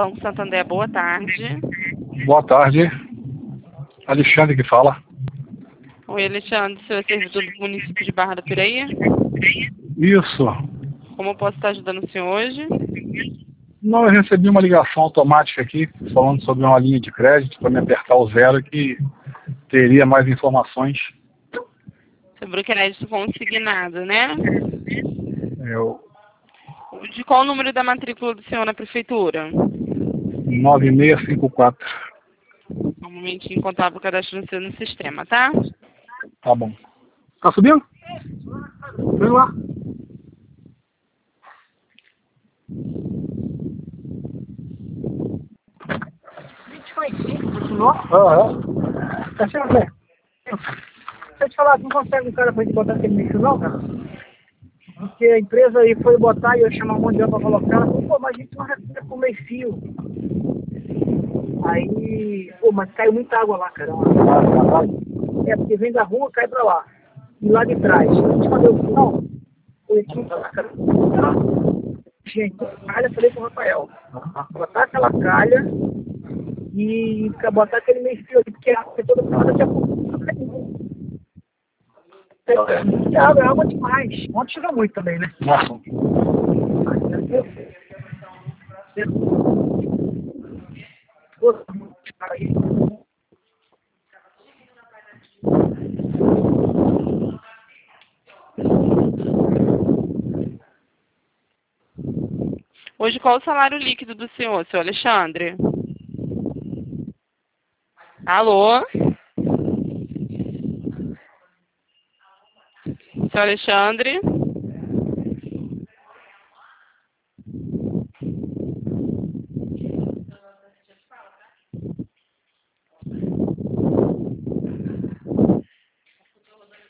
Banco Santander, boa tarde. Boa tarde. Alexandre que fala. Oi, Alexandre, seu servidor do município de Barra da Piraí. Isso. Como eu posso estar ajudando o senhor hoje? Não, eu recebi uma ligação automática aqui, falando sobre uma linha de crédito para me apertar o zero que teria mais informações. Sobre o crédito consignado, né? Eu, De qual o número da matrícula do senhor na prefeitura? 9654. Um momentinho, enquanto eu abro o cadastro do senhor no sistema, tá? Tá bom. Tá subindo? Vem lá. Aham. Tá certo, Zé? Deixa eu te falar, não consegue um cara pra gente botar aquele mixo não, cara? Porque a empresa aí foi botar e eu chamar um monte de gente pra colocar, ela falou, pô, mas a gente não recebe por meio fio. Aí, pô, mas caiu muita água lá, cara. É, porque vem da rua, cai pra lá. E lá de trás. A gente mandou o não, foi aqui, cara. Gente, calha, falei pro Rafael. Botar aquela calha e botar aquele meio fio ali, porque a água toda pra lá daqui a pouco. É água demais. Ontem chega muito também, né? Nossa. Hoje, qual o salário líquido do senhor, seu Alexandre? Alô? Seu Alexandre?